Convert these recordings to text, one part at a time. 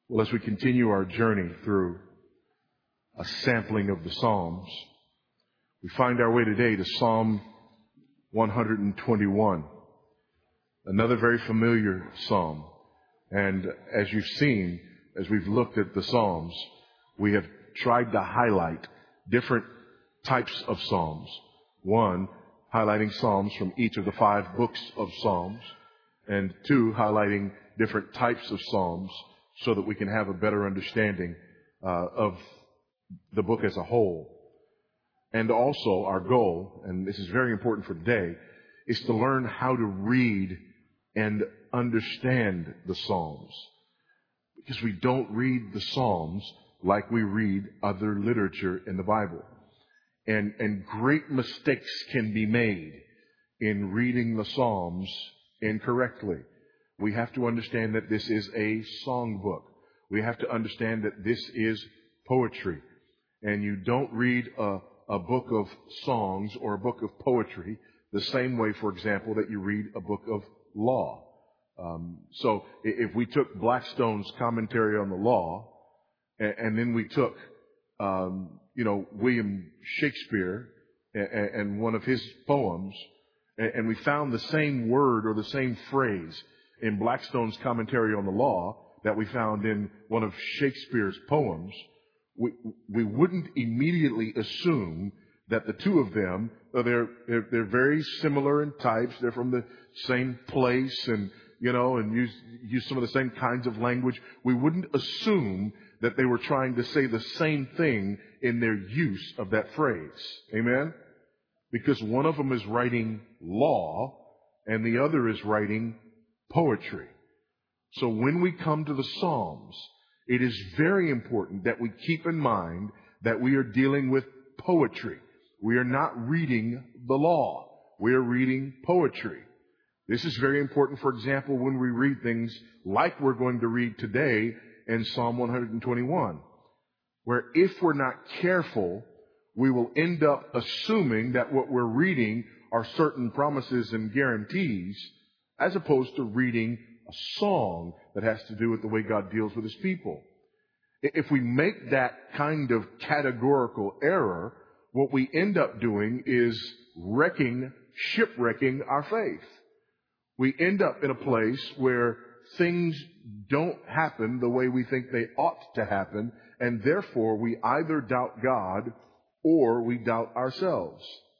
Well, as we continue our journey through a sampling of the Psalms, we find our way today to Psalm 121, another very familiar psalm. And as you've seen, as we've looked at the Psalms, we have tried to highlight different types of Psalms. One, highlighting Psalms from each of the 5 books of Psalms, and 2, highlighting different types of Psalms so that we can have a better understanding of the book as a whole. And also our goal, and this is very important for today, is to learn how to read and understand the Psalms. Because we don't read the Psalms like we read other literature in the Bible. And great mistakes can be made in reading the Psalms incorrectly. We have to understand that this is a songbook. We have to understand that this is poetry. And you don't read a book of songs or a book of poetry the same way, for example, that you read a book of law. So if we took Blackstone's commentary on the law, and then we took, William Shakespeare and one of his poems, and we found the same word or the same phrase in Blackstone's commentary on the law that we found in one of Shakespeare's poems, we wouldn't immediately assume that the two of them, they're very similar in types, they're from the same place and use some of the same kinds of language. We wouldn't assume that they were trying to say the same thing in their use of that phrase. Amen? Because one of them is writing law and the other is writing poetry. So when we come to the Psalms, it is very important that we keep in mind that we are dealing with poetry. We are not reading the law. We are reading poetry. This is very important, for example, when we read things like we're going to read today in Psalm 121, where if we're not careful, we will end up assuming that what we're reading are certain promises and guarantees, as opposed to reading a song that has to do with the way God deals with His people. If we make that kind of categorical error, what we end up doing is shipwrecking our faith. We end up in a place where things don't happen the way we think they ought to happen, and therefore we either doubt God or we doubt ourselves.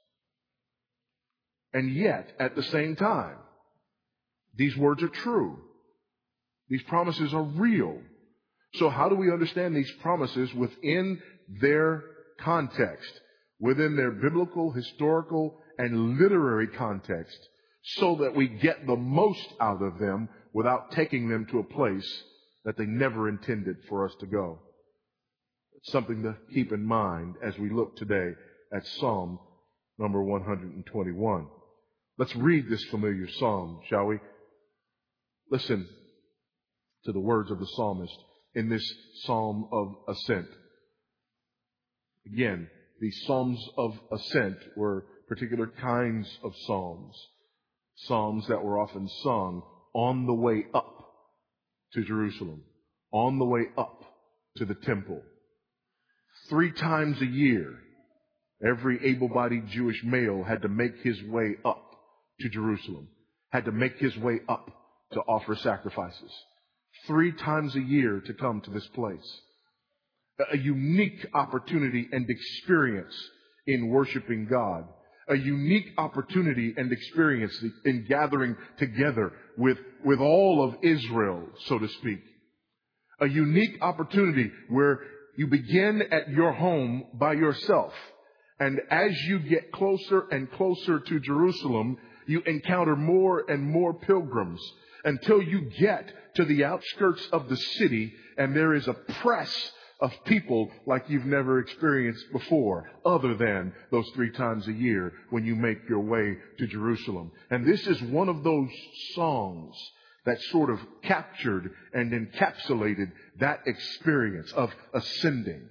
And yet, at the same time, these words are true. These promises are real. So how do we understand these promises within their context, within their biblical, historical, and literary context, so that we get the most out of them without taking them to a place that they never intended for us to go? It's something to keep in mind as we look today at Psalm number 121. Let's read this familiar psalm, shall we? Listen to the words of the psalmist in this psalm of ascent. Again, these psalms of ascent were particular kinds of psalms. Psalms that were often sung on the way up to Jerusalem, on the way up to the temple. 3 times a year, every able-bodied Jewish male had to make his way up to Jerusalem, had to make his way up to offer sacrifices. 3 times a year to come to this place. A unique opportunity and experience in worshiping God. A unique opportunity and experience in gathering together with all of Israel, so to speak. A unique opportunity where you begin at your home by yourself. And as you get closer and closer to Jerusalem, you encounter more and more pilgrims until you get to the outskirts of the city, and there is a press of people like you've never experienced before, other than those 3 times a year when you make your way to Jerusalem. And this is one of those songs that sort of captured and encapsulated that experience of ascending.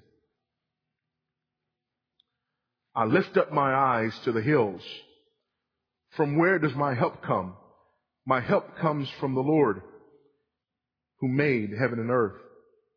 I lift up my eyes to the hills. From where does my help come? My help comes from the Lord who made heaven and earth.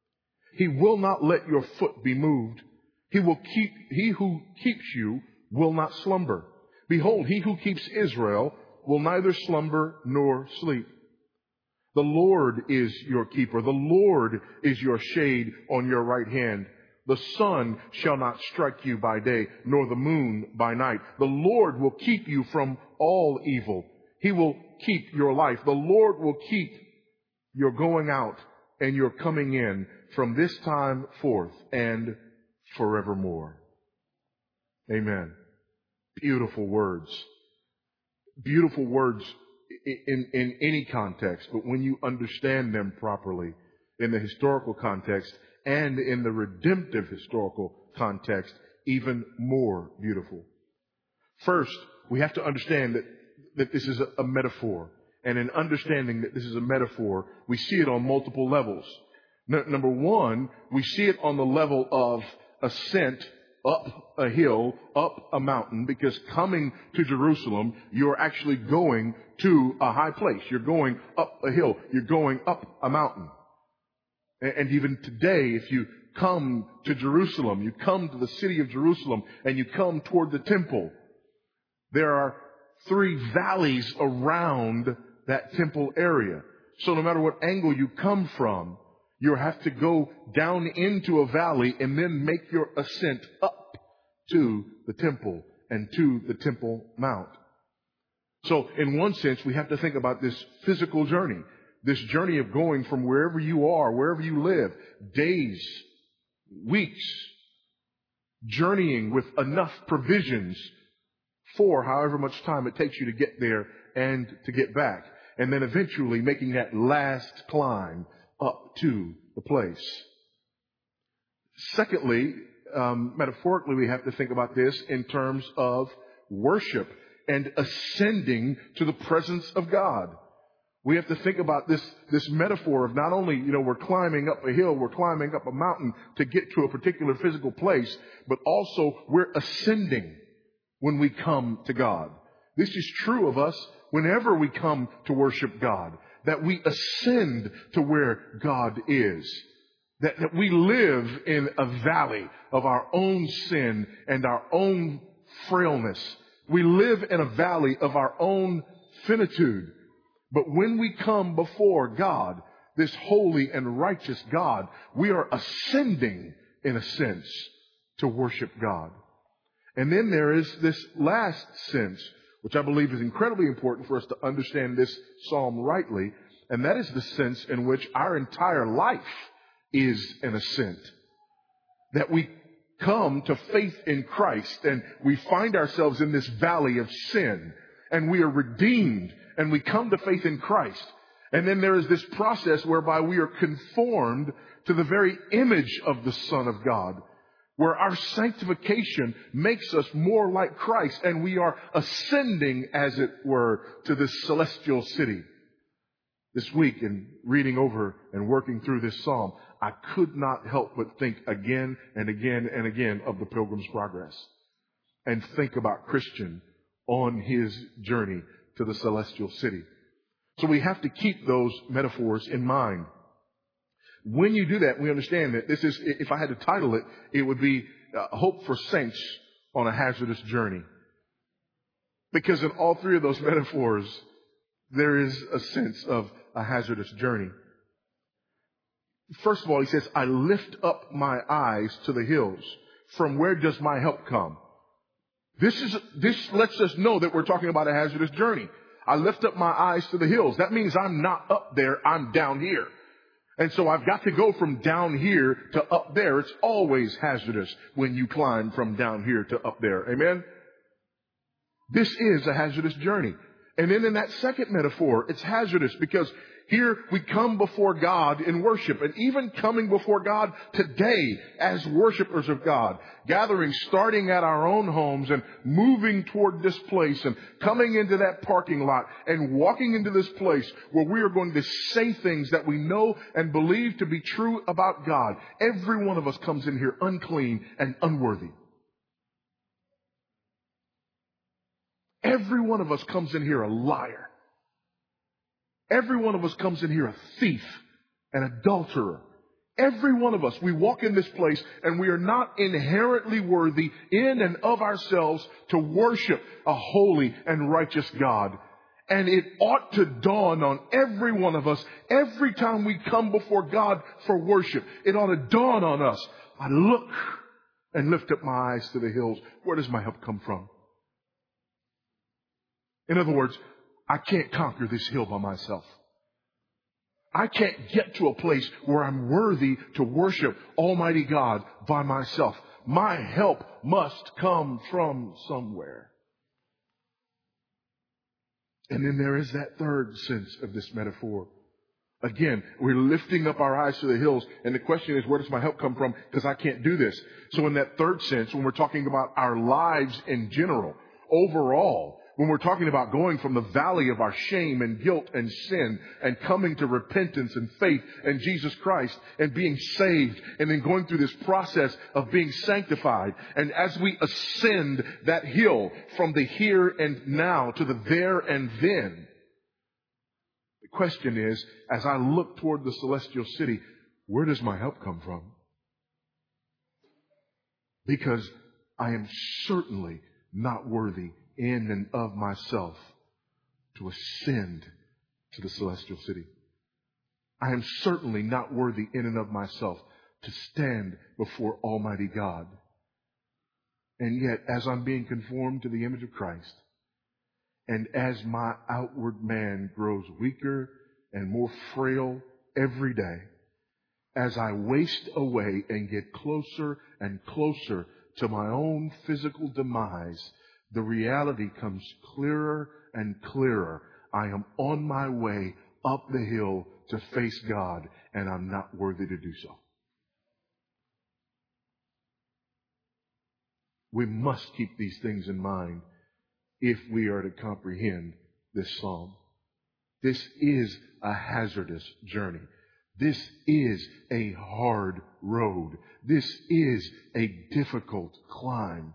He will not let your foot be moved. He who keeps you will not slumber. Behold, he who keeps Israel will neither slumber nor sleep. The Lord is your keeper. The Lord is your shade on your right hand. The sun shall not strike you by day, nor the moon by night. The Lord will keep you from all evil. He will keep your life. The Lord will keep your going out and your coming in from this time forth and forevermore. Amen. Beautiful words. Beautiful words in any context, but when you understand them properly in the historical context and in the redemptive historical context, even more beautiful. First, we have to understand that this is a metaphor. And in understanding that this is a metaphor, we see it on multiple levels. Number one, we see it on the level of ascent up a hill, up a mountain, because coming to Jerusalem, you're actually going to a high place. You're going up a hill. You're going up a mountain. And even today, if you come to Jerusalem, you come to the city of Jerusalem, and you come toward the temple, there are 3 valleys around that temple area. So no matter what angle you come from, you have to go down into a valley and then make your ascent up to the temple and to the Temple Mount. So in one sense, we have to think about this physical journey, this journey of going from wherever you are, wherever you live, days, weeks, journeying with enough provisions for however much time it takes you to get there and to get back. And then eventually making that last climb up to the place. Secondly, metaphorically, we have to think about this in terms of worship and ascending to the presence of God. We have to think about this metaphor of not only, we're climbing up a hill, we're climbing up a mountain to get to a particular physical place, but also we're ascending when we come to God. This is true of us whenever we come to worship God, that we ascend to where God is, that we live in a valley of our own sin and our own frailness. We live in a valley of our own finitude. But when we come before God, this holy and righteous God, we are ascending, in a sense, to worship God. And then there is this last sense, which I believe is incredibly important for us to understand this psalm rightly, and that is the sense in which our entire life is an ascent. That we come to faith in Christ and we find ourselves in this valley of sin, and we are redeemed and we come to faith in Christ. And then there is this process whereby we are conformed to the very image of the Son of God, where our sanctification makes us more like Christ, and we are ascending, as it were, to this celestial city. This week, in reading over and working through this psalm, I could not help but think again and again and again of the Pilgrim's Progress, and think about Christian on his journey to the celestial city. So we have to keep those metaphors in mind. When you do that, we understand that this is, if I had to title it, it would be Hope for Saints on a Hazardous Journey. Because in all 3 of those metaphors, there is a sense of a hazardous journey. First of all, he says, I lift up my eyes to the hills. From where does my help come? This lets us know that we're talking about a hazardous journey. I lift up my eyes to the hills. That means I'm not up there, I'm down here. And so I've got to go from down here to up there. It's always hazardous when you climb from down here to up there. Amen? This is a hazardous journey. And then in that second metaphor, it's hazardous because here we come before God in worship, and even coming before God today as worshipers of God, gathering, starting at our own homes and moving toward this place and coming into that parking lot and walking into this place where we are going to say things that we know and believe to be true about God. Every one of us comes in here unclean and unworthy. Every one of us comes in here a liar. Every one of us comes in here a thief, an adulterer, Every one of us, we walk in this place and we are not inherently worthy in and of ourselves to worship a holy and righteous God. And it ought to dawn on every one of us every time we come before God for worship. It ought to dawn on us. I look and lift up my eyes to the hills. Where does my help come from? In other words, I can't conquer this hill by myself. I can't get to a place where I'm worthy to worship Almighty God by myself. My help must come from somewhere. And then there is that third sense of this metaphor. Again, we're lifting up our eyes to the hills, and the question is, where does my help come from? Because I can't do this. So in that third sense, when we're talking about our lives in general, overall, when we're talking about going from the valley of our shame and guilt and sin and coming to repentance and faith in Jesus Christ and being saved and then going through this process of being sanctified. And as we ascend that hill from the here and now to the there and then, the question is, as I look toward the celestial city, where does my help come from? Because I am certainly not worthy in and of myself to ascend to the celestial city. I am certainly not worthy in and of myself to stand before Almighty God. And yet, as I'm being conformed to the image of Christ, and as my outward man grows weaker and more frail every day, as I waste away and get closer and closer to my own physical demise, the reality comes clearer and clearer. I am on my way up the hill to face God, and I'm not worthy to do so. We must keep these things in mind if we are to comprehend this psalm. This is a hazardous journey. This is a hard road. This is a difficult climb.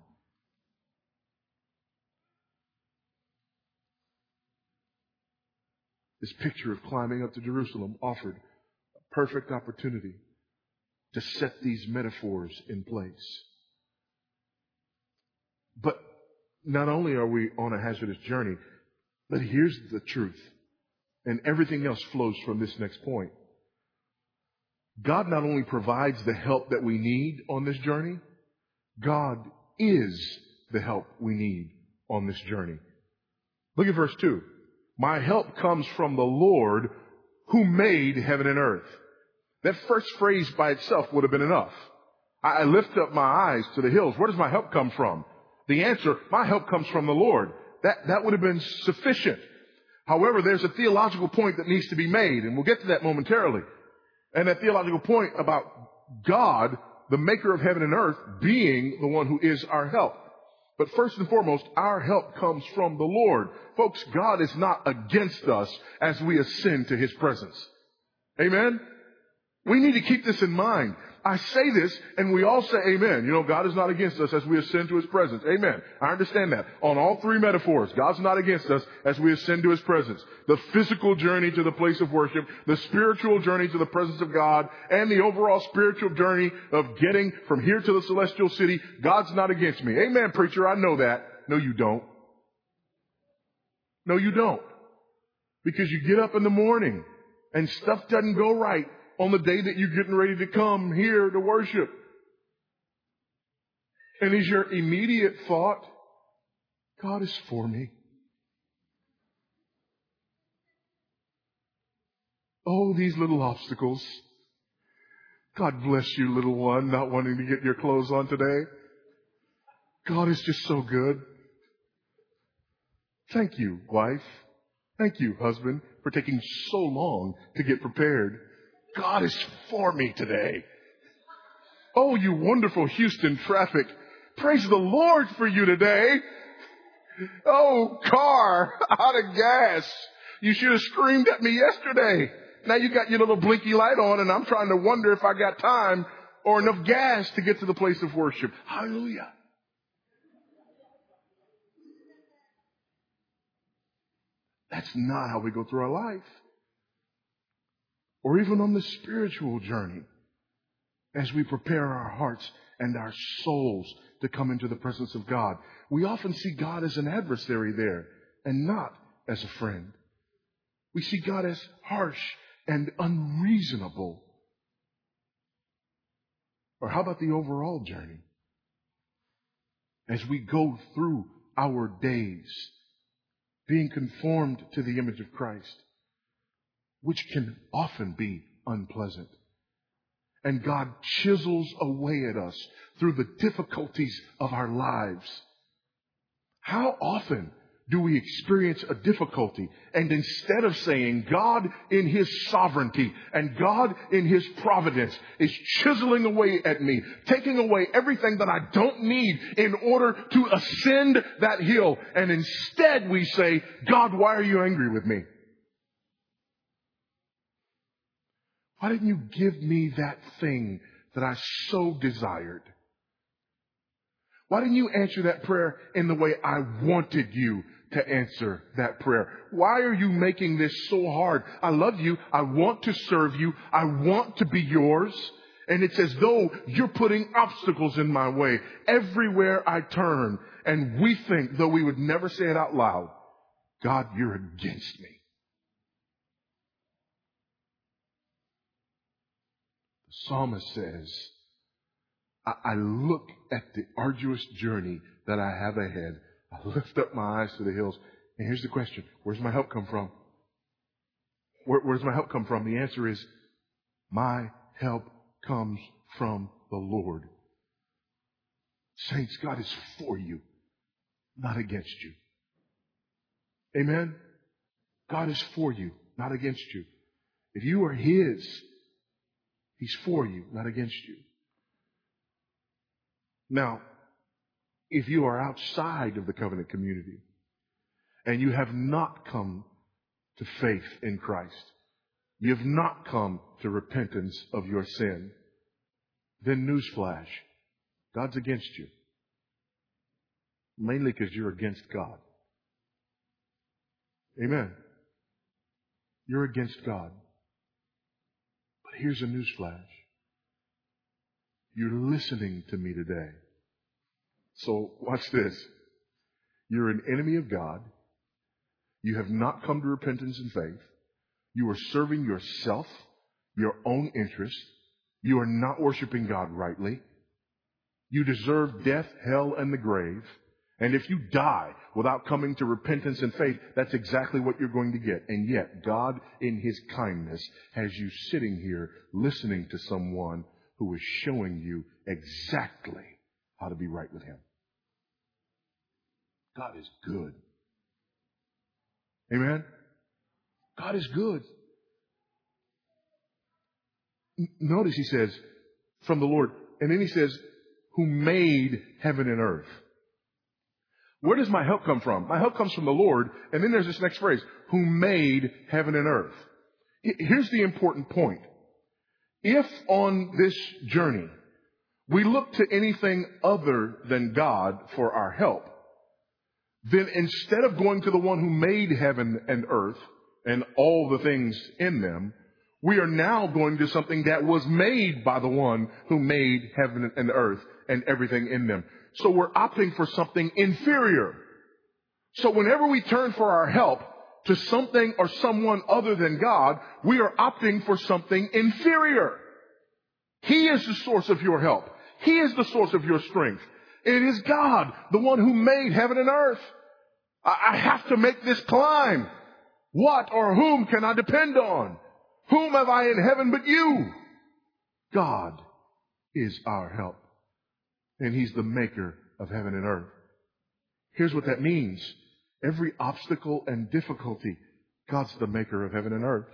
This picture of climbing up to Jerusalem offered a perfect opportunity to set these metaphors in place. But not only are we on a hazardous journey, but here's the truth. And everything else flows from this next point. God not only provides the help that we need on this journey, God is the help we need on this journey. Look at verse 2. My help comes from the Lord who made heaven and earth. That first phrase by itself would have been enough. I lift up my eyes to the hills. Where does my help come from? The answer, my help comes from the Lord. That would have been sufficient. However, there's a theological point that needs to be made, and we'll get to that momentarily. And that theological point about God, the maker of heaven and earth, being the one who is our help. But first and foremost, our help comes from the Lord. Folks, God is not against us as we ascend to His presence. Amen? We need to keep this in mind. I say this, and we all say amen. You know, God is not against us as we ascend to His presence. Amen. I understand that. On all three metaphors, God's not against us as we ascend to His presence. The physical journey to the place of worship, the spiritual journey to the presence of God, and the overall spiritual journey of getting from here to the celestial city. God's not against me. Amen, preacher. I know that. No, you don't. No, you don't. Because you get up in the morning and stuff doesn't go right on the day that you're getting ready to come here to worship. And is your immediate thought, God is for me? Oh, these little obstacles. God bless you, little one, not wanting to get your clothes on today. God is just so good. Thank you, wife. Thank you, husband, for taking so long to get prepared. God is for me today. Oh, you wonderful Houston traffic. Praise the Lord for you today. Oh, car, out of gas. You should have screamed at me yesterday. Now you got your little blinky light on, and I'm trying to wonder if I got time or enough gas to get to the place of worship. Hallelujah. That's not how we go through our life. Or even on the spiritual journey. as we prepare our hearts and our souls to come into the presence of God. We often see God as an adversary there and not as a friend. We see God as harsh and unreasonable. Or how about the overall journey? As we go through our days, being conformed to the image of Christ, which can often be unpleasant. And God chisels away at us through the difficulties of our lives. How often do we experience a difficulty, and instead of saying God in His sovereignty and God in His providence is chiseling away at me, taking away everything that I don't need in order to ascend that hill, and instead we say, God, why are you angry with me? Why didn't you give me that thing that I so desired? Why didn't you answer that prayer in the way I wanted you to answer that prayer? Why are you making this so hard? I love you. I want to serve you. I want to be yours. And it's as though you're putting obstacles in my way everywhere I turn. And we think, though we would never say it out loud, God, you're against me. The psalmist says, I look at the arduous journey that I have ahead. I lift up my eyes to the hills. And here's the question. Where's my help come from? Where's my help come from? The answer is, my help comes from the Lord. Saints, God is for you, not against you. Amen? God is for you, not against you. If you are His, He's for you, not against you. Now, if you are outside of the covenant community and you have not come to faith in Christ, you have not come to repentance of your sin, then newsflash, God's against you. Mainly because you're against God. Amen. You're against God. But here's a newsflash. You're listening to me today. So watch this. You're an enemy of God. You have not come to repentance and faith. You are serving yourself, your own interest. You are not worshiping God rightly. You deserve death, hell, and the grave. And if you die without coming to repentance and faith, that's exactly what you're going to get. And yet, God, in His kindness, has you sitting here listening to someone who is showing you exactly how to be right with Him. God is good. Amen? God is good. Notice He says, from the Lord. And then He says, who made heaven and earth. Where does my help come from? My help comes from the Lord. And then there's this next phrase, who made heaven and earth. Here's the important point. If on this journey we look to anything other than God for our help, then instead of going to the one who made heaven and earth and all the things in them, we are now going to something that was made by the one who made heaven and earth and everything in them. So we're opting for something inferior. So whenever we turn for our help to something or someone other than God, we are opting for something inferior. He is the source of your help. He is the source of your strength. It is God, the one who made heaven and earth. I have to make this climb. What or whom can I depend on? Whom have I in heaven but you? God is our help. And He's the maker of heaven and earth. Here's what that means. Every obstacle and difficulty, God's the maker of heaven and earth.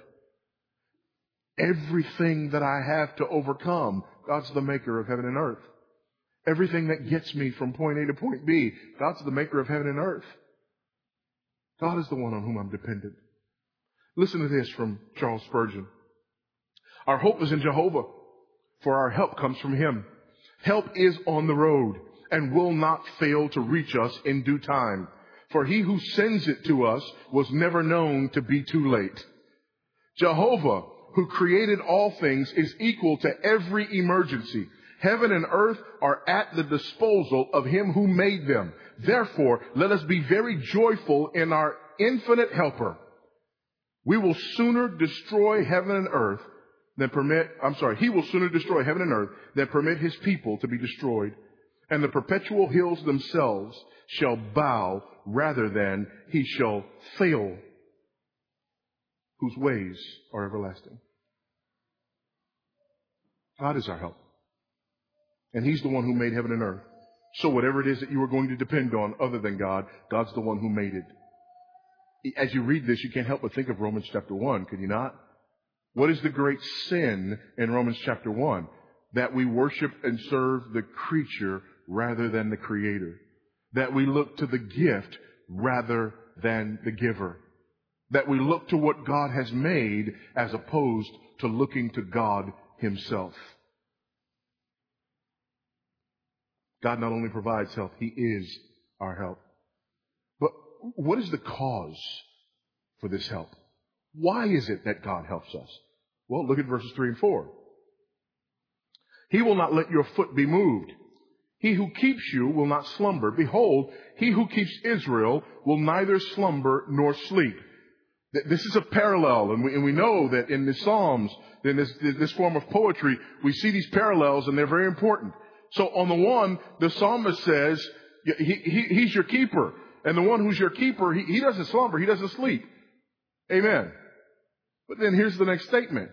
Everything that I have to overcome, God's the maker of heaven and earth. Everything that gets me from point A to point B, God's the maker of heaven and earth. God is the one on whom I'm dependent. Listen to this from Charles Spurgeon. Our hope is in Jehovah, for our help comes from Him. Help is on the road and will not fail to reach us in due time. For He who sends it to us was never known to be too late. Jehovah who created all things, is equal to every emergency. Heaven and earth are at the disposal of him who made them. Therefore, let us be very joyful in our infinite helper. We will sooner destroy heaven and earth than he will sooner destroy heaven and earth than permit his people to be destroyed. And the perpetual hills themselves shall bow rather than he shall fail, whose ways are everlasting. God is our help. And he's the one who made heaven and earth. So whatever it is that you are going to depend on other than God, God's the one who made it. As you read this, you can't help but think of Romans chapter 1, could you not? What is the great sin in Romans chapter 1? That we worship and serve the creature rather than the creator. That we look to the gift rather than the giver. That we look to what God has made as opposed to looking to God himself. God not only provides help, he is our help. But what is the cause for this help? Why is it that God helps us? Well, look at verses 3 and 4. He will not let your foot be moved. He who keeps you will not slumber. Behold, he who keeps Israel will neither slumber nor sleep. This is a parallel, and we know that in the Psalms, in this form of poetry, we see these parallels, and they're very important. So on the one, the psalmist says, he's your keeper. And the one who's your keeper, he doesn't slumber, he doesn't sleep. Amen. But then here's the next statement.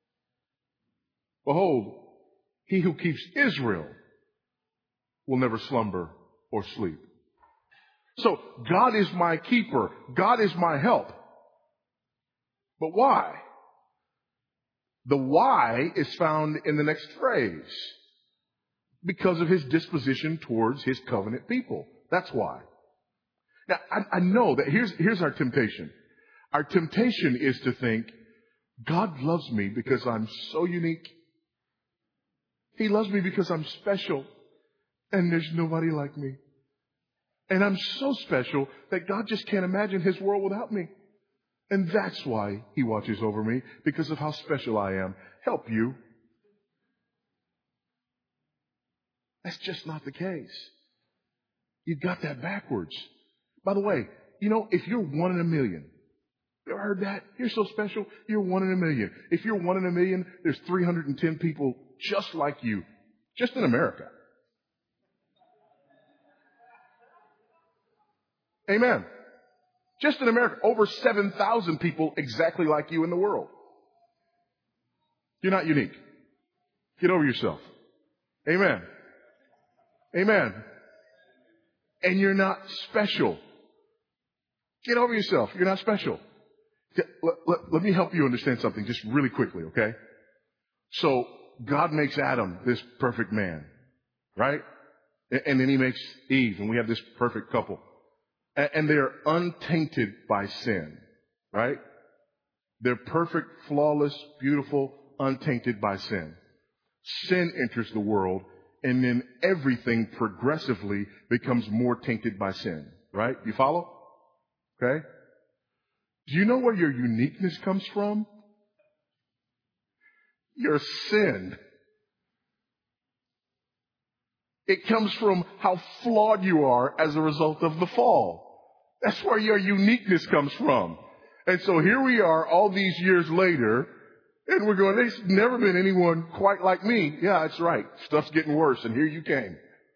Behold, he who keeps Israel will never slumber or sleep. So God is my keeper. God is my help. But why? The why is found in the next phrase. Because of his disposition towards his covenant people. That's why. Now, I know that here's our temptation. Our temptation is to think, God loves me because I'm so unique. He loves me because I'm special. And there's nobody like me. And I'm so special that God just can't imagine his world without me. And that's why he watches over me, because of how special I am. Help you. That's just not the case. You've got that backwards. By the way, if you're 1 in a million, you ever heard that? You're so special, you're 1 in a million. If you're 1 in a million, there's 310 people just like you, just in America. Amen. Just in America, over 7,000 people exactly like you in the world. You're not unique. Get over yourself. Amen. Amen. And you're not special. Get over yourself. You're not special. Let me help you understand something just really quickly, okay? So God makes Adam this perfect man, right? And then he makes Eve, and we have this perfect couple. And they're untainted by sin, right? They're perfect, flawless, beautiful, untainted by sin. Sin enters the world, and then everything progressively becomes more tainted by sin, right? You follow? Okay? Do you know where your uniqueness comes from? Your sin. It comes from how flawed you are as a result of the fall. That's where your uniqueness comes from. And so here we are all these years later, and we're going, there's never been anyone quite like me. Yeah, that's right. Stuff's getting worse, and here you came.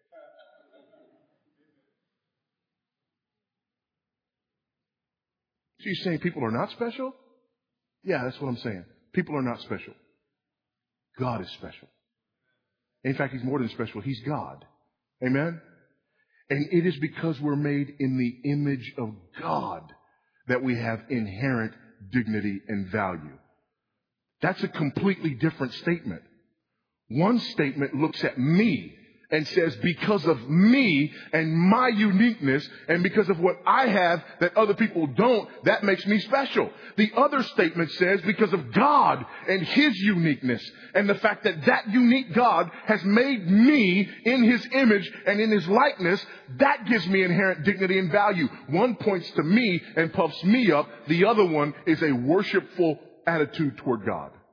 So you're saying people are not special? Yeah, that's what I'm saying. People are not special. God is special. In fact, he's more than special. He's God. Amen? And it is because we're made in the image of God that we have inherent dignity and value. That's a completely different statement. One statement looks at me and says, because of me and my uniqueness and because of what I have that other people don't, that makes me special. The other statement says, because of God and his uniqueness and the fact that that unique God has made me in his image and in his likeness, that gives me inherent dignity and value. One points to me and puffs me up. The other one is a worshipful attitude toward God.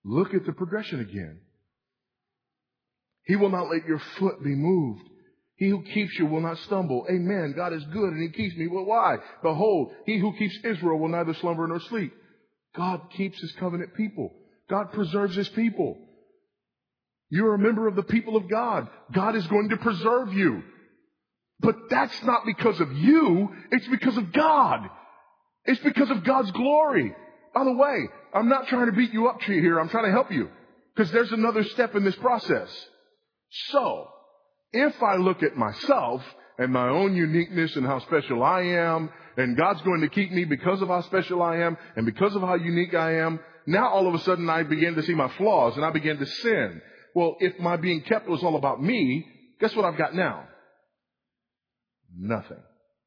Look at the progression again. He will not let your foot be moved. He who keeps you will not stumble. Amen. God is good and He keeps me. Well, why? Behold, He who keeps Israel will neither slumber nor sleep. God keeps His covenant people. God preserves His people. You're a member of the people of God. God is going to preserve you. But that's not because of you. It's because of God. It's because of God's glory. By the way, I'm not trying to beat you up here. I'm trying to help you. Because there's another step in this process. So, if I look at myself and my own uniqueness and how special I am, and God's going to keep me because of how special I am and because of how unique I am, now all of a sudden I begin to see my flaws and I begin to sin. Well, if my being kept was all about me, guess what I've got now? Nothing.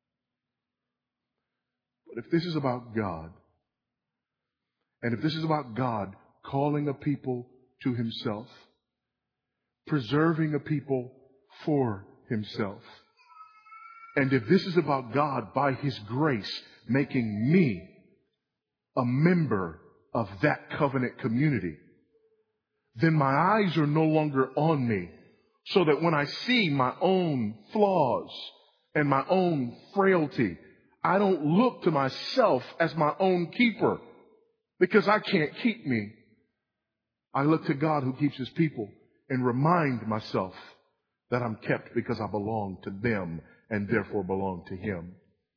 But if this is about God, and if this is about God calling a people to Himself, preserving a people for Himself, and if this is about God by His grace making me a member of that covenant community, then my eyes are no longer on me, so that when I see my own flaws and my own frailty, I don't look to myself as my own keeper, because I can't keep me. I look to God who keeps His people and remind myself that I'm kept because I belong to them and therefore belong to Him.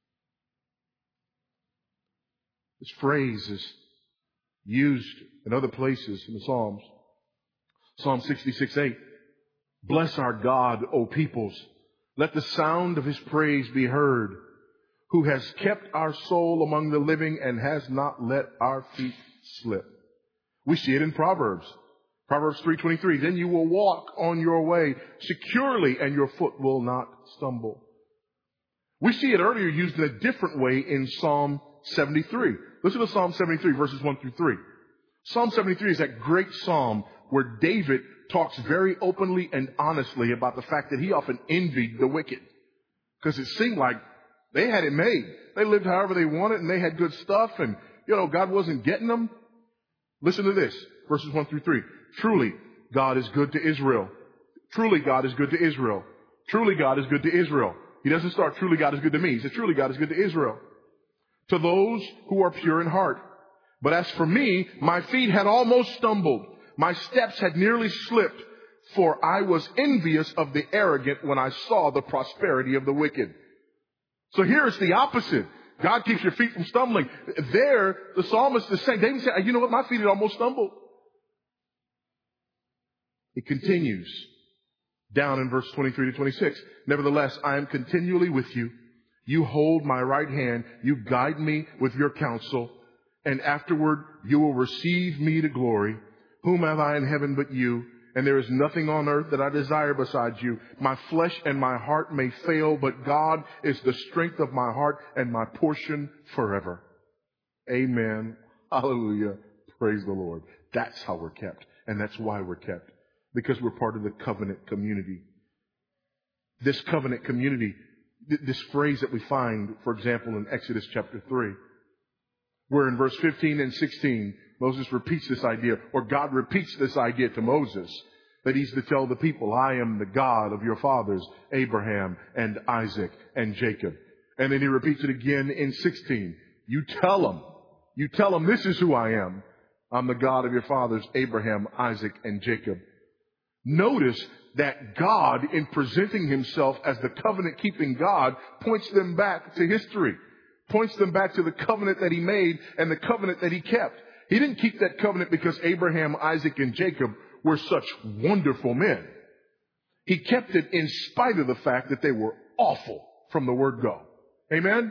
This phrase is used in other places in the Psalms. Psalm 66:8. Bless our God, O peoples. Let the sound of His praise be heard, who has kept our soul among the living and has not let our feet slip. We see it in Proverbs. Proverbs 3:23. Then you will walk on your way securely and your foot will not stumble. We see it earlier used in a different way in Psalm 73. Listen to Psalm 73 verses 1 through 3. Psalm 73 is that great psalm where David talks very openly and honestly about the fact that he often envied the wicked. Because it seemed like they had it made. They lived however they wanted and they had good stuff and, God wasn't getting them. Listen to this, verses 1 through 3. Truly, God is good to Israel. Truly, God is good to Israel. Truly, God is good to Israel. He doesn't start, truly, God is good to me. He says, truly, God is good to Israel. To those who are pure in heart. But as for me, my feet had almost stumbled. My steps had nearly slipped, for I was envious of the arrogant when I saw the prosperity of the wicked. So here it's the opposite. God keeps your feet from stumbling. There, the psalmist is saying, David said, you know what? My feet had almost stumbled. It continues down in verse 23 to 26. Nevertheless, I am continually with you. You hold my right hand. You guide me with your counsel. And afterward, you will receive me to glory. Whom have I in heaven but you? And there is nothing on earth that I desire besides you. My flesh and my heart may fail, but God is the strength of my heart and my portion forever. Amen. Hallelujah. Praise the Lord. That's how we're kept. And that's why we're kept. Because we're part of the covenant community. This covenant community, this phrase that we find, for example, in Exodus chapter 3, where in verse 15 and 16, Moses repeats this idea, or God repeats this idea to Moses, that he's to tell the people, I am the God of your fathers, Abraham and Isaac and Jacob. And then he repeats it again in 16. You tell them this is who I am. I'm the God of your fathers, Abraham, Isaac, and Jacob. Notice that God, in presenting Himself as the covenant-keeping God, points them back to history, points them back to the covenant that He made and the covenant that He kept. He didn't keep that covenant because Abraham, Isaac, and Jacob were such wonderful men. He kept it in spite of the fact that they were awful from the word go. Amen?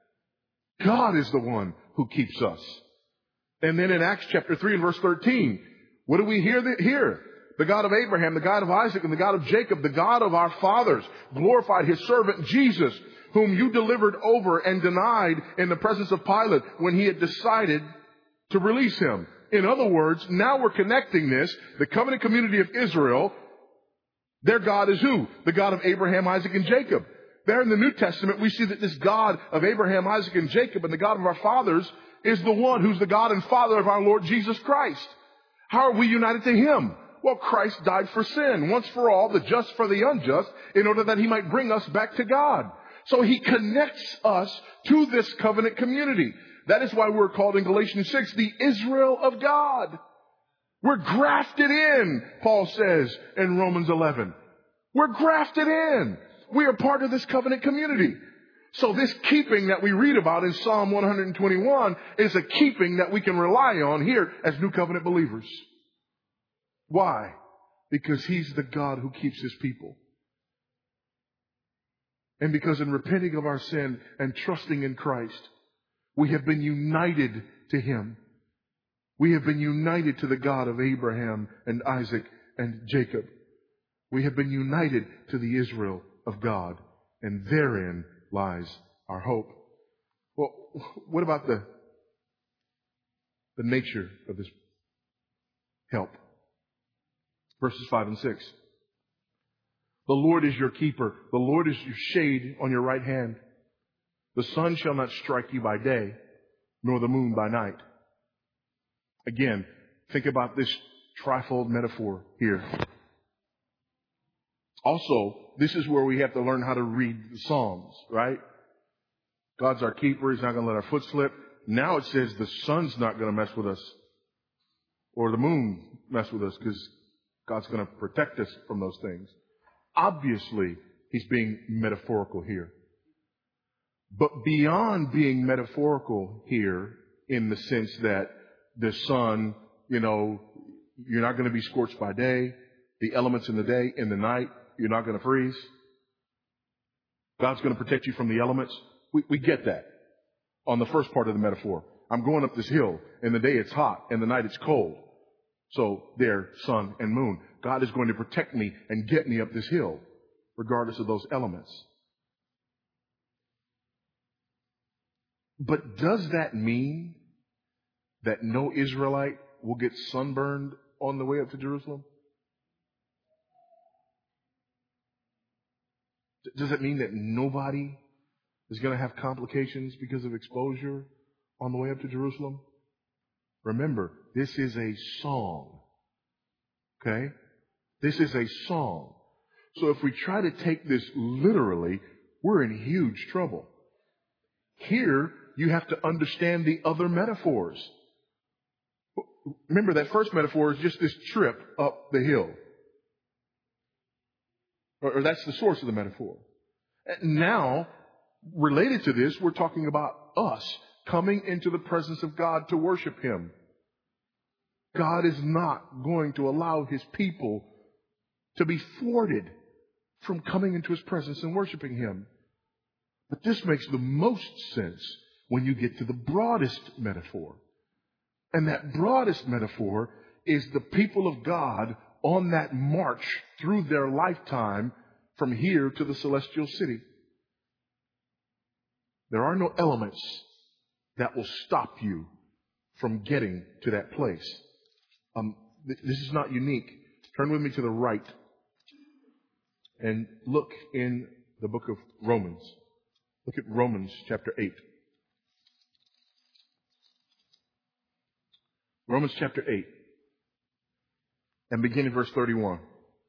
God is the one who keeps us. And then in Acts chapter 3 and verse 13, what do we hear here? The God of Abraham, the God of Isaac, and the God of Jacob, the God of our fathers, glorified His servant Jesus, whom you delivered over and denied in the presence of Pilate when he had decided to release Him. In other words, now we're connecting this. The covenant community of Israel, their God is who? The God of Abraham, Isaac, and Jacob. There in the New Testament, we see that this God of Abraham, Isaac, and Jacob, and the God of our fathers, is the one who's the God and Father of our Lord Jesus Christ. How are we united to Him? Well, Christ died for sin, once for all, the just for the unjust, in order that He might bring us back to God. So He connects us to this covenant community. That is why we're called in Galatians 6, the Israel of God. We're grafted in, Paul says in Romans 11. We're grafted in. We are part of this covenant community. So this keeping that we read about in Psalm 121 is a keeping that we can rely on here as New Covenant believers. Why? Because He's the God who keeps His people. And because in repenting of our sin and trusting in Christ, we have been united to Him. We have been united to the God of Abraham and Isaac and Jacob. We have been united to the Israel of God. And therein lies our hope. Well, what about the nature of this help? Verses 5 and 6. The Lord is your keeper. The Lord is your shade on your right hand. The sun shall not strike you by day, nor the moon by night. Again, think about this trifold metaphor here. Also, this is where we have to learn how to read the Psalms, right? God's our keeper. He's not going to let our foot slip. Now it says the sun's not going to mess with us, or the moon mess with us, because God's going to protect us from those things. Obviously, He's being metaphorical here. But beyond being metaphorical here, in the sense that the sun, you're not going to be scorched by day, the elements in the day, in the night, you're not going to freeze. God's going to protect you from the elements. We get that on the first part of the metaphor. I'm going up this hill. In the day it's hot. In the night it's cold. So there, sun and moon. God is going to protect me and get me up this hill, regardless of those elements. But does that mean that no Israelite will get sunburned on the way up to Jerusalem? Does it mean that nobody is going to have complications because of exposure on the way up to Jerusalem? Remember, this is a song. Okay? This is a song. So if we try to take this literally, we're in huge trouble. Here, you have to understand the other metaphors. Remember, that first metaphor is just this trip up the hill. Or that's the source of the metaphor. Now, related to this, we're talking about us coming into the presence of God to worship Him. God is not going to allow His people to be thwarted from coming into His presence and worshiping Him. But this makes the most sense when you get to the broadest metaphor. And that broadest metaphor is the people of God on that march through their lifetime from here to the celestial city. There are no elements that will stop you from getting to that place. This is not unique. Turn with me to the right and look in the book of Romans. Look at Romans chapter 8. Romans chapter 8. And begin in verse 31.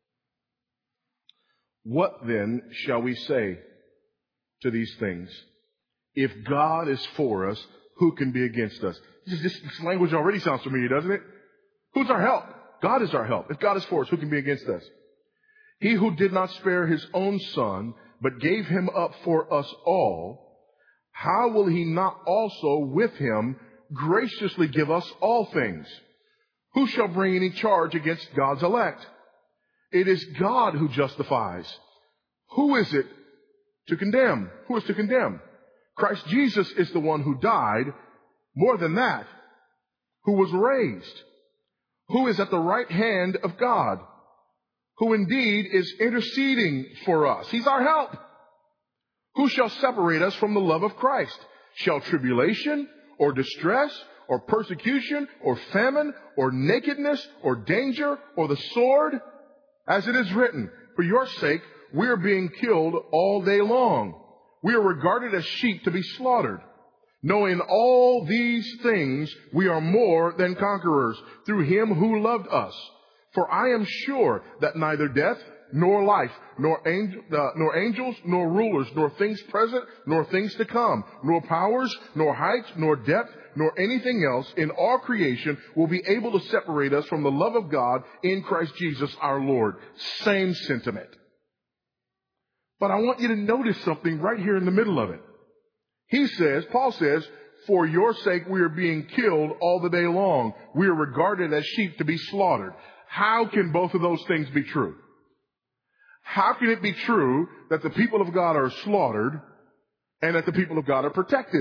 What then shall we say to these things? If God is for us, who can be against us? This language already sounds familiar, doesn't it? Who's our help? God is our help. If God is for us, who can be against us? He who did not spare His own Son, but gave Him up for us all, how will He not also with Him graciously give us all things? Who shall bring any charge against God's elect? It is God who justifies. Who is it to condemn? Who is to condemn? Christ Jesus is the one who died. More than that, who was raised, who is at the right hand of God, who indeed is interceding for us. He's our help. Who shall separate us from the love of Christ? Shall tribulation or distress or persecution or famine or nakedness or danger or the sword? As it is written, for your sake we are being killed all day long. We are regarded as sheep to be slaughtered. Knowing all these things, we are more than conquerors through him who loved us. For I am sure that neither death, nor life, nor angels, nor rulers, nor things present, nor things to come, nor powers, nor height, nor depth, nor anything else in all creation will be able to separate us from the love of God in Christ Jesus our Lord. Same sentiment. But I want you to notice something right here in the middle of it. Paul says, for your sake we are being killed all the day long. We are regarded as sheep to be slaughtered. How can both of those things be true? How can it be true that the people of God are slaughtered and that the people of God are protected?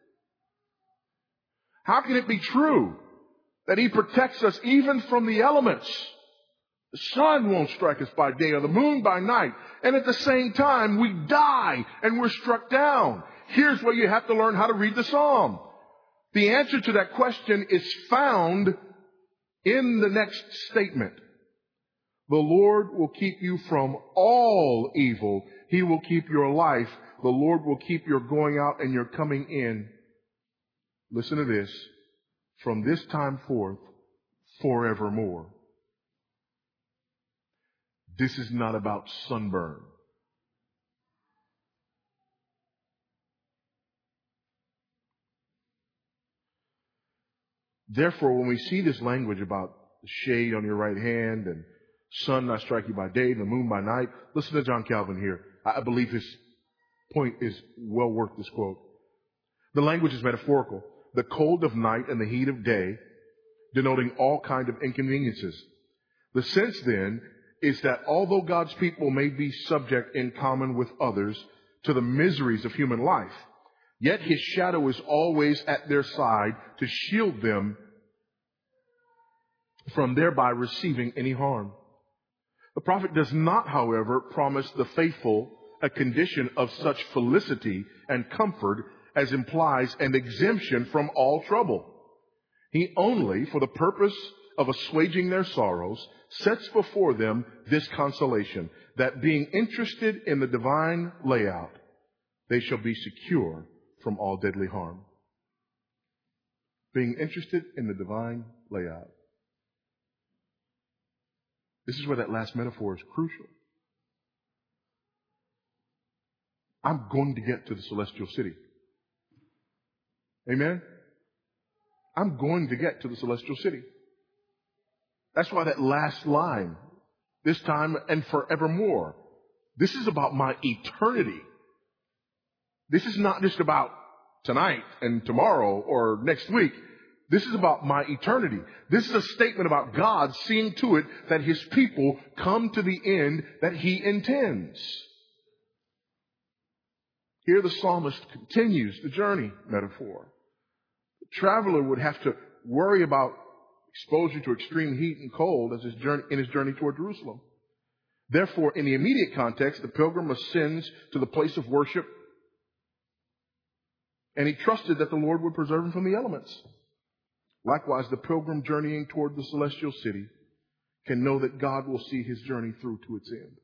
How can it be true that he protects us even from the elements? The sun won't strike us by day or the moon by night. And at the same time, we die and we're struck down. Here's where you have to learn how to read the psalm. The answer to that question is found in the next statement. The Lord will keep you from all evil. He will keep your life. The Lord will keep your going out and your coming in. Listen to this. From this time forth, forevermore. This is not about sunburn. Therefore, when we see this language about the shade on your right hand and sun not strike you by day, the moon by night, listen to John Calvin here. I believe his point is well worth this quote. The language is metaphorical. The cold of night and the heat of day, denoting all kinds of inconveniences. The sense then is that although God's people may be subject in common with others to the miseries of human life, yet his shadow is always at their side to shield them from thereby receiving any harm. The prophet does not, however, promise the faithful a condition of such felicity and comfort as implies an exemption from all trouble. He only, for the purpose of assuaging their sorrows, sets before them this consolation, that being interested in the divine layout, they shall be secure from all deadly harm. Being interested in the divine layout. This is where that last metaphor is crucial. I'm going to get to the celestial city. Amen? I'm going to get to the celestial city. That's why that last line, this time and forevermore, this is about my eternity. This is not just about tonight and tomorrow or next week. This is about my eternity. This is a statement about God seeing to it that his people come to the end that he intends. Here the psalmist continues the journey metaphor. The traveler would have to worry about exposure to extreme heat and cold as in his journey toward Jerusalem. Therefore, in the immediate context, the pilgrim ascends to the place of worship, and he trusted that the Lord would preserve him from the elements. Likewise, the pilgrim journeying toward the celestial city can know that God will see his journey through to its end.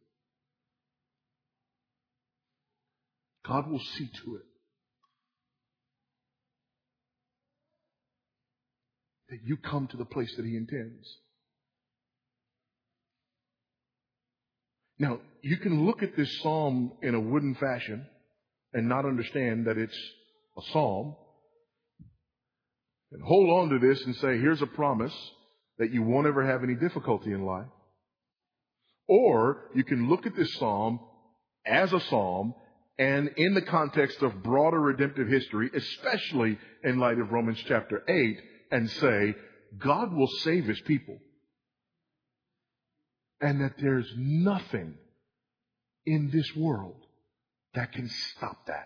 God will see to it that you come to the place that he intends. Now, you can look at this psalm in a wooden fashion and not understand that it's a psalm, and hold on to this and say, here's a promise that you won't ever have any difficulty in life. Or you can look at this psalm as a psalm and in the context of broader redemptive history, especially in light of Romans chapter 8, and say, God will save his people. And that there's nothing in this world that can stop that.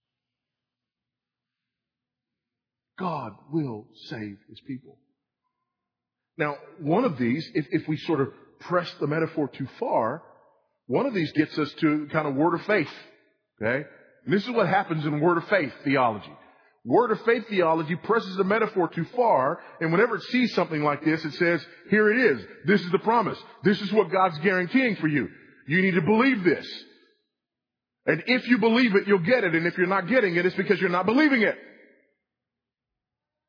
God will save his people. Now, one of these, if we sort of press the metaphor too far, one of these gets us to kind of word of faith. Okay? And this is what happens in word of faith theology. Word of faith theology presses the metaphor too far, and whenever it sees something like this, it says, here it is. This is the promise. This is what God's guaranteeing for you. You need to believe this. And if you believe it, you'll get it. And if you're not getting it, it's because you're not believing it.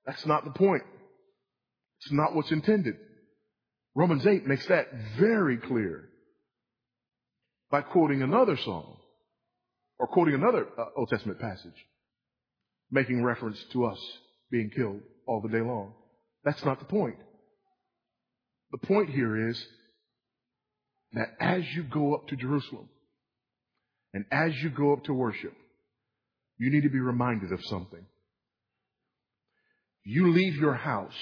That's not the point. It's not what's intended. Romans 8 makes that very clear by quoting another psalm or quoting another Old Testament passage, making reference to us being killed all the day long. That's not the point. The point here is that as you go up to Jerusalem and as you go up to worship, you need to be reminded of something. You leave your house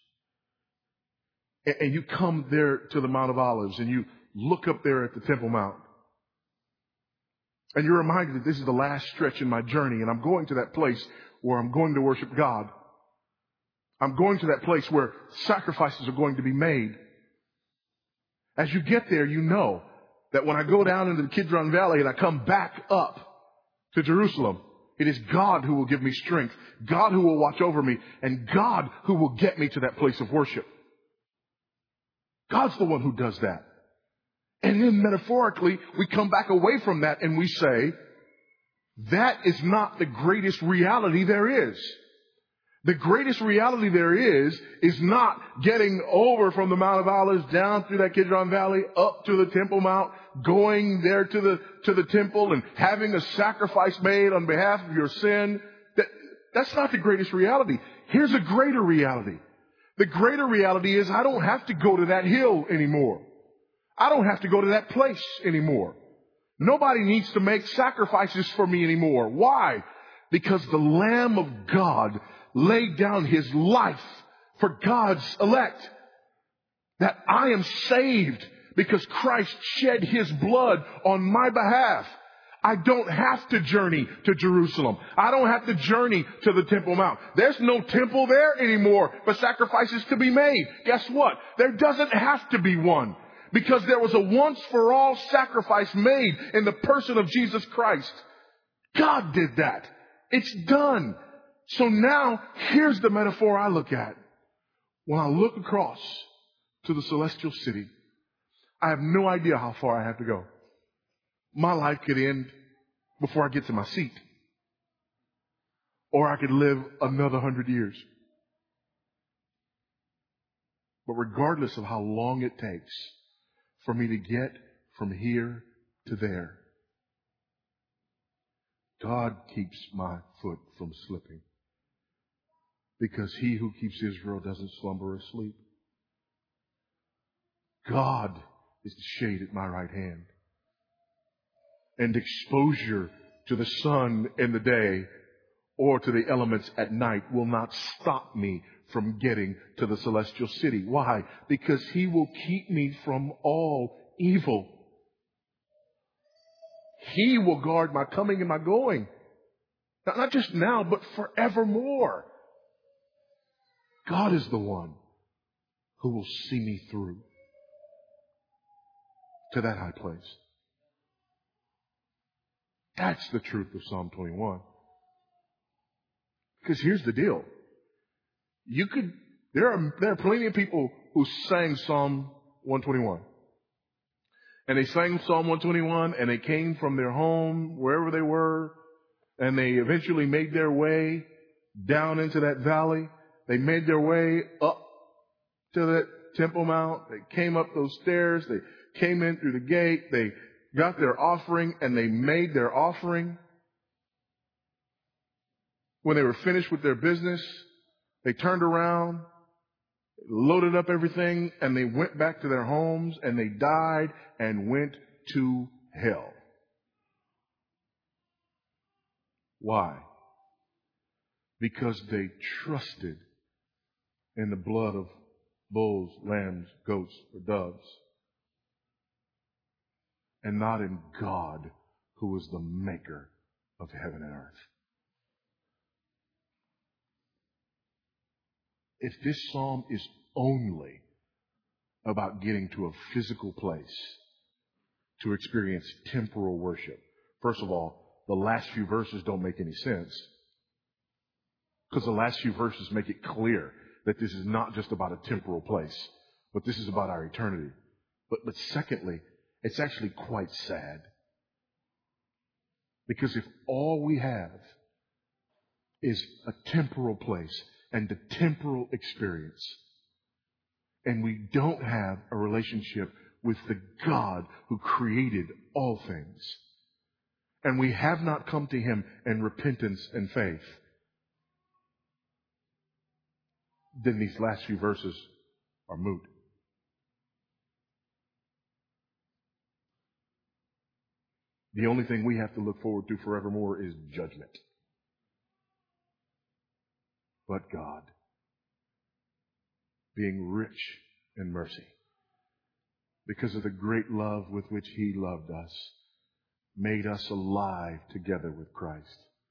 and you come there to the Mount of Olives and you look up there at the Temple Mount. And you're reminded that this is the last stretch in my journey and I'm going to that place where I'm going to worship God. I'm going to that place where sacrifices are going to be made. As you get there, you know that when I go down into the Kidron Valley and I come back up to Jerusalem, it is God who will give me strength, God who will watch over me, and God who will get me to that place of worship. God's the one who does that. And then metaphorically, we come back away from that and we say, that is not the greatest reality there is. The greatest reality there is not getting over from the Mount of Olives down through that Kidron Valley up to the Temple Mount, going there to the temple and having a sacrifice made on behalf of your sin. That's not the greatest reality. Here's a greater reality. The greater reality is I don't have to go to that hill anymore. I don't have to go to that place anymore. Nobody needs to make sacrifices for me anymore. Why? Because the Lamb of God laid down his life for God's elect. That I am saved because Christ shed his blood on my behalf. I don't have to journey to Jerusalem. I don't have to journey to the Temple Mount. There's no temple there anymore for sacrifices to be made. Guess what? There doesn't have to be one. Because there was a once-for-all sacrifice made in the person of Jesus Christ. God did that. It's done. So now, here's the metaphor I look at. When I look across to the celestial city, I have no idea how far I have to go. My life could end before I get to my seat. Or I could live another 100 years. But regardless of how long it takes for me to get from here to there, God keeps my foot from slipping. Because he who keeps Israel doesn't slumber or sleep. God is the shade at my right hand. And exposure to the sun in the day or to the elements at night will not stop me from getting to the celestial city. Why? Because he will keep me from all evil. He will guard my coming and my going. Not just now, but forevermore. God is the one who will see me through to that high place. That's the truth of Psalm 21. Because here's the deal. There are plenty of people who sang Psalm 121. And they sang Psalm 121 and they came from their home, wherever they were, and they eventually made their way down into that valley. They made their way up to that Temple Mount. They came up those stairs. They came in through the gate. They got their offering and they made their offering. When they were finished with their business, they turned around, loaded up everything, and they went back to their homes and they died and went to hell. Why? Because they trusted in the blood of bulls, lambs, goats, or doves, and not in God, who is the maker of heaven and earth. If this psalm is only about getting to a physical place to experience temporal worship, first of all, the last few verses don't make any sense. Because the last few verses make it clear that this is not just about a temporal place, but this is about our eternity. But secondly, it's actually quite sad. Because if all we have is a temporal place, and the temporal experience. And we don't have a relationship with the God who created all things. And we have not come to Him in repentance and faith. Then these last few verses are moot. The only thing we have to look forward to forevermore is judgment. But God, being rich in mercy, because of the great love with which He loved us, made us alive together with Christ.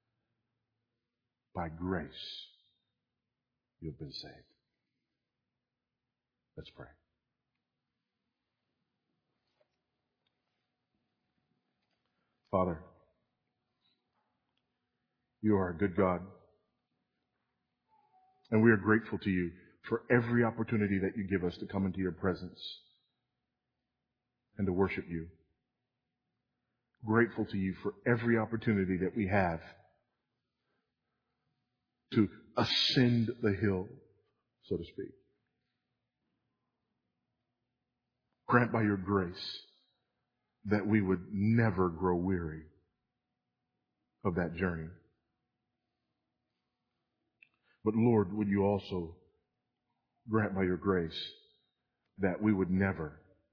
By grace, you've been saved. Let's pray. Father, you are a good God, and we are grateful to you for every opportunity that you give us to come into your presence and to worship you. Grateful to you for every opportunity that we have to ascend the hill, so to speak. Grant by your grace that we would never grow weary of that journey. But Lord, would you also grant by your grace that we would never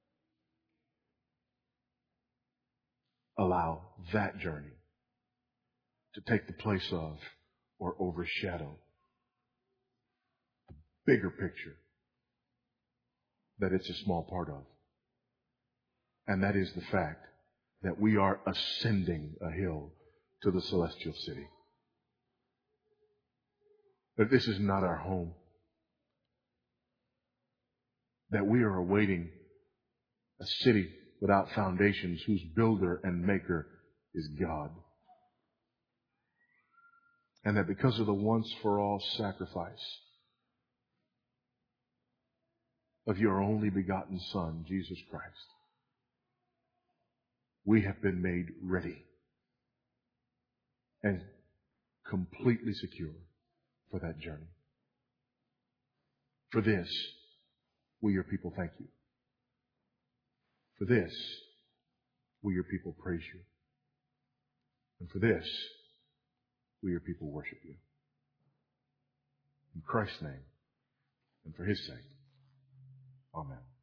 allow that journey to take the place of or overshadow the bigger picture that it's a small part of. And that is the fact that we are ascending a hill to the celestial city. That this is not our home. That we are awaiting a city without foundations whose builder and maker is God. And that because of the once for all sacrifice of your only begotten Son, Jesus Christ, we have been made ready and completely secure for that journey. For this, we your people thank you. For this, we your people praise you. And for this, we your people worship you. In Christ's name, and for His sake, amen.